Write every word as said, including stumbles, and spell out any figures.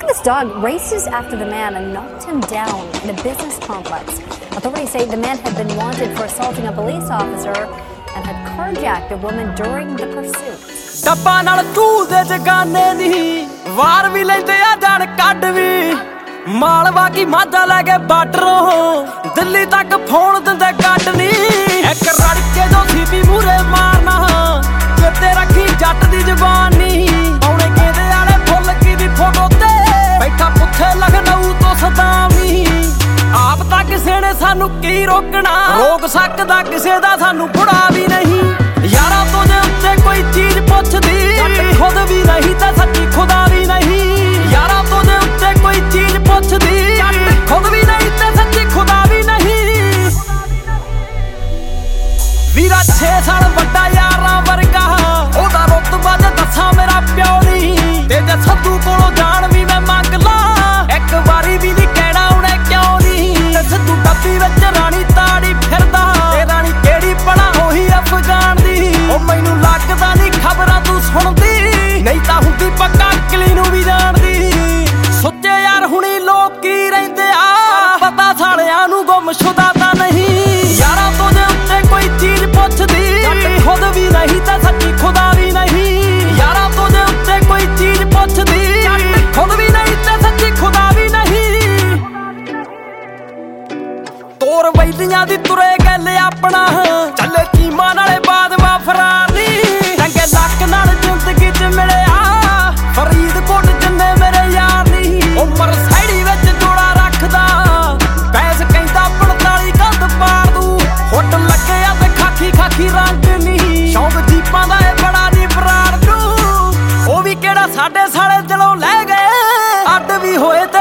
this dog races after the man and knocked him down in a business complex. Authorities say the man had been wanted for assaulting a police officer and had carjacked a woman during the pursuit. ਡੱਬਾ ਨਾਲ ਝੂਲਦੇ ਜਗਾਨੇ ਦੀ ਵਾਰ ਵੀ ਲੈਂਦੇ ਆ ਜਾਣ ਕੱਢ ਵੀ ਮਾਲਵਾ ਕੀ ਮਾਝਾ ਲੈ ਕੇ ਬਾਰਡਰੋਂ ਦਿੱਲੀ ਤੱਕ phone ਦਿੰਦੇ ਕੱਢ ਨੀ ਇੱਕ ਰੜਕੇ ਜੋ ਸੀਪੀ ਮੂਰੇ ਮਾਰਨਾ ਕਿਤੇ ਰੱਖੀ ਜੱਟ ਦੀ ਜ਼ਬਾਨ ਨੀ ਆਉਣੇ ਕਹਿੰਦੇ ਵਾਲੇ ਫੁੱਲ ਕੀ ਦੀ ਫੋਟੋ ਤੇ ਬੈਠਾ ਪੁੱਥੇ ਲਖਨਊ ਤੋਂ ਸਦਾਵੀ ਆਪ ਤਾਂ ਕਿਸੇ ਨੇ ਸਾਨੂੰ ਕੀ ਰੋਕਣਾ ਰੋਕ ਸਕਦਾ ਕਿਸੇ ਦਾ ਸਾਨੂੰ ਬੁੜਾ ਵੀ ਨਹੀਂ ਯਾਰਾਂ ਤੋਂ ਜੇ ਉੱਤੇ ਕੋਈ ਚੀਜ਼ ਪੁੱਛਦੀ ਜੱਟ ਖੁਦ ਵੀ ਨਹੀਂ ਤੇ ਸੱਚੀ ਖੁਦਾ ਵੀ ਨਹੀਂ ਯਾਰਾਂ ਤੋਂ ਜੇ ਉੱਤੇ ਕੋਈ ਚੀਜ਼ ਪੁੱਛਦੀ ਜੱਟ ਖੁਦ ਵੀ ਨਹੀਂ ਤੇ ਸੱਚੀ ਖੁਦਾ ਵੀ ਨਹੀਂ ਵੀਰਾ ਛੇ ਸਾਲ ਵੱਡਾ ਯਾਰਾਂ ਵਰਗਾ ਉਹਦਾ ਰੁਤਬਾ ਜੇ ਦੱਸਾਂ ਮੇਰਾ ਪਿਓ ਨਹੀਂ ਤੇ ਜੇ ਸੱਦੂ ਕੋਲੋਂ ਜਾਣ ਵੀ ਮੈਂ ਮੰਗ ਲਾਂ ਇੱਕ ਵਾਰੀ ਵੀ ਨਹੀਂ ਕਹਿਣਾ ਉਹਨੇ ਕਿਉਂ ਨਹੀਂ ਤੇ ਸਿੱਧੂ ਡੱਬੀ ਵਿੱਚ ਰਾਣੀ ਤਾੜੀ ਫਿਰਦਾ ਤੇ ਰਾਣੀ ਕਿਹੜੀ ਪੜਾ ਉਹੀ ਅਫਗਾਨ ਦੀ ਉਹ ਮੈਨੂੰ ਲੱਗਦਾ ਨਹੀਂ ਖਬਰਾਂ ਤੂੰ ਸੁਣਦੀ ਨਹੀਂ ਤਾਂ ਹੁੰਦੀ ਪੱਕਾ ਅਕਲੀ ਨੂੰ ਵੀ ਜਾਣਦੀ ਸੁੱਚੇ ਯਾਰ ਹੁਣੀ ਲੋਕ ਕੀ ਰਹਿੰਦੇ ਆ ਪਤਾ ਸਾਲਿਆਂ ਨੂੰ ਗੁੰਮਸ਼ੁਦਾ ਤਾਂ ਨਹੀਂ ਯਾਰਾਂ ਤੋਂ ਜੇ ਉੱਤੇ ਕੋਈ ਚੀਜ਼ ਪੁੱਛਦੀ ਜੱਟ ਖੁਦ ਵੀ ਨਹੀਂ ਤਾਂ ਸੱਚੀ ਖੁਦਾ ਵੀ ਨਹੀਂ ਯਾਰਾਂ ਤੋਂ ਜੇ ਉੱਤੇ ਕੋਈ ਚੀਜ਼ ਪੁੱਛਦੀ ਜੱਟ ਖੁਦ ਵੀ ਨਹੀਂ ਤਾਂ ਸੱਚੀ ਖੁਦਾ ਵੀ ਨਹੀਂ ਤੋਰ ਵੈਦੀਆਂ ਦੀ ਤੁਰੇ ਗੱਲ ਆਪਣਾ ਚੱਲੇ ਚੀਮਾਂ ਨਾਲੇ ਬਾਦਵਾ ਫਰਾਰ ਨੀ ਚੰਗੇ ਲੱਕ ਨਾਲ ਜ਼ਿੰਦਗੀ ਚ ਮਿਲਿਆ ਫਰੀਦਕੋਟ ਜਿੰਨੇ ਮੇਰੇ ਯਾਰ ਨੀ ਉਮਰ ਸੈੜੀ ਵਿੱਚ ਜੋੜਾ ਰੱਖਦਾ ਬੈਸ ਕਹਿੰਦਾ ਪੰਤਾਲੀ ਕੰਧ ਪਾੜ ਦੂ ਹੁੱਟ ਲੱਗਿਆ ਤੇ ਖਾਖੀ ਖਾਖੀ ਰੰਗ ਨੀ ਸ਼ੌਂਕ ਜੀਪਾਂ ਦਾ ਇਹ ਬੜਾ ਨੀ ਬਰਾੜ ਨੂੰ ਉਹ ਵੀ ਕਿਹੜਾ ਸਾਡੇ ਸਾਲੇ ਦਿਲੋਂ ਲੈ ਗਏ ਅੱਡ ਵੀ ਹੋਏ ਤੇ